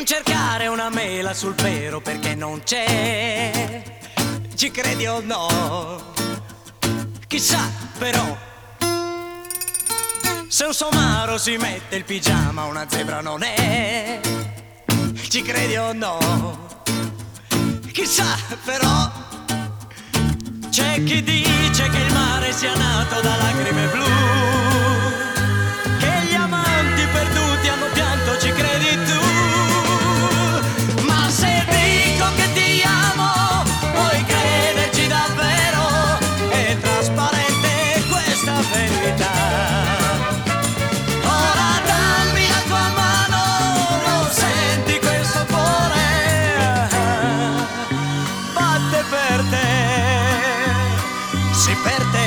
Non cercare una mela sul pero perché non c'è. Ci credi o no? Chissà però, se un somaro si mette il pigiama una zebra non è. Ci credi o no? Chissà però, c'è chi dice che il mare sia nato da lacrime blu, che gli amanti perduti hanno pianto, ci credi tu? Ma se dico che ti amo, puoi crederci davvero? È trasparente questa verità. Ora dammi la tua mano, lo senti questo cuore? Batte per te, sì per te.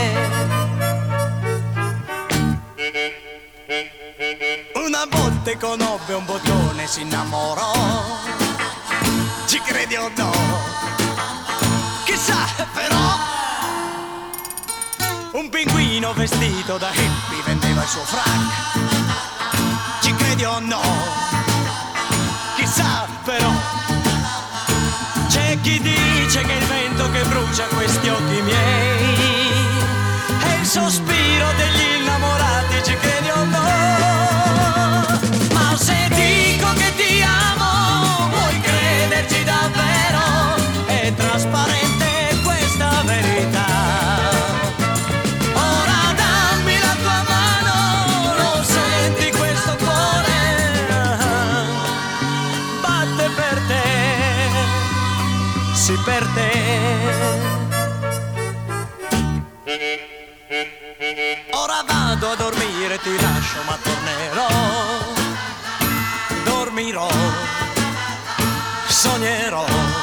Una botte conobbe un bottone, si innamorò. Ci credi o no? Chissà però, un pinguino vestito da hippie vendeva il suo frac. Ci credi o no? Chissà però, c'è chi dice che il vento che brucia questi occhi miei è il sospiro degli innamorati, ci credi o no? Ma se dico che ti amo, vuoi crederci davvero? È trasparente questa verità. Ora dammi la tua mano, lo senti questo cuore? Batte per te, sì per te. Ora vado a dormire, ti lascio ma tornerò. Dormirò, sognerò.